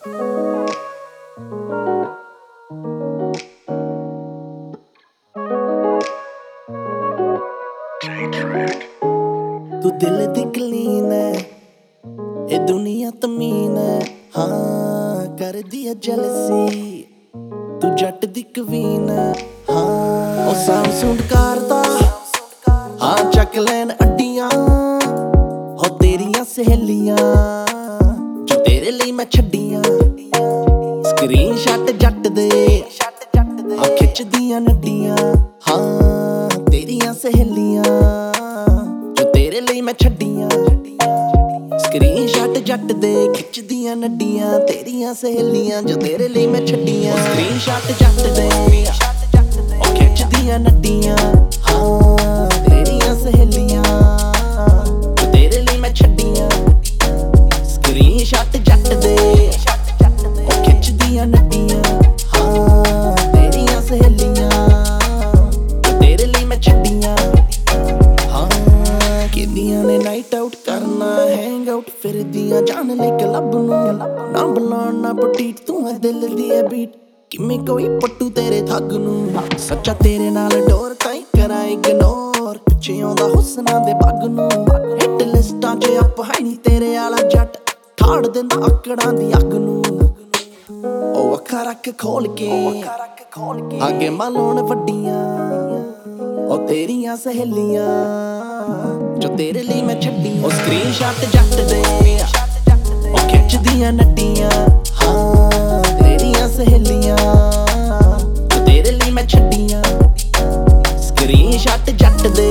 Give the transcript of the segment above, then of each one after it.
तू दिल दी कलीन है, ए दुनिया तमीन है। हाँ कर दिया जेलसी, तू जट दी कवीन है। हाँ ओ साउंड सुंड करदा, हाँ चक लैन अड्डियां हो तेरियां सहेलियां जो तेरे लिए मैं छड्डियां। स्क्रीन शॉट जट दे हाँ खिच दियां नड्डियां। हाँ तेरियां सहेलियां जो तेरे लिए मैं छड्डियां। स्क्रीन शॉट जट दे खिच दियां नड्डियां तेरियां सहेलियां जो तेरे लिए मैं छड्डियां। स्क्रीन शॉट जट दे ओ खिच दियां नड्डियां। हाँ तेरियां सहेलियां जो तेरे लिए मैं छड्डियां। स्क्रीन शॉट जट दे ओ खिच दियां नड्डियां। हाँ तेरियां सहेलियां जो तेरे लिए मैं छड्डियां। हाँ किदियां ने नाइट आउट करना हैंग आउट फिर दियां जान ले क्लब नूं ना बुलाण ना पटीट तू है दिल दी है बीट किमें कोई पट्टू तेरे थग नूं। सच्चा तेरे नाल डोर ताई करा इग्नोर पिछे आउंदा हुस्ना दे पग नूं। हिट लिस्टां च अप है नी तेरे आला जट ठाड़ दिंदा आकड़ां दी अग नूं। ओ अखा रख खोल के आगे मालोण वड्डियां ओ तेरियां सहेलियां जो तेरे लिए मैं छड्डियां। ओ स्क्रीन शॉट जट दे ओ खिच दियां नड्डियां। हाँ तेरियां सहेलियां जो तेरे लिए मैं छड्डियां। स्क्रीन शॉट जट दे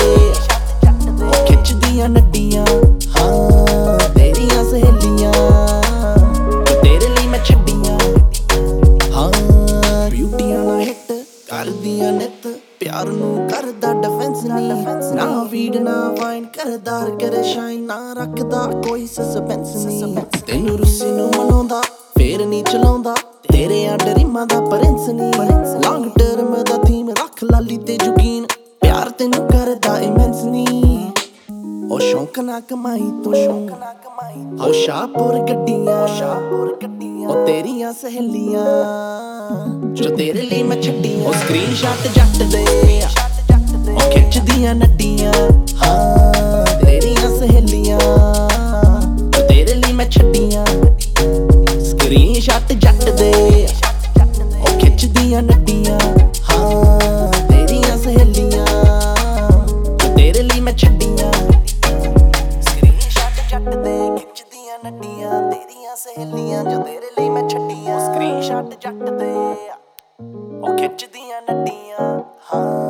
ओ खिच दियां नड्डियां। हाँ तेरियां सहेलियां जो तेरे लिए मैं छड्डियां। हाँ ब्यूटियां ना हिट कर दियां नित प्यार नूं करदा डिफेंस नी ना वीड ना वाइन करदा करे शाइन ना रखदा कोई सस्पेंस नी। तेनू रुस्सी नूं मनाउंदा फेर नी चलाउंदा तेरे आ ड्रीमां दा प्रिंस नी। लॉन्ग टर्म दा थीम रख लाली ते यकीन प्यार तेनू करदा इमेंस नी। ओ शौक ना कमाई तू ओ शाहपुर गड्डियां ओ तेरियां सहेलियां जो तेरे लिए मैं छड्डियां। ओ स्क्रीन शॉट जट दे ओ खिच दियां नड्डियां। हाँ तेरियां सहेलियां जो तेरे लिए मैं छड्डियां। स्क्रीन शॉट जट दे ओ खिच दियां नड्डियां। हाँ तेरियां सहेलियां जो तेरे लिए मैं छड्डियां। स्क्रीन शॉट जट दे खिच दियां नड्डियां तेरियां सहेलियां जो तेरे लिए मैं छड्डियां। स्क्रीन शॉट जट दे ओ खिच दियां नड्डियां। हाँ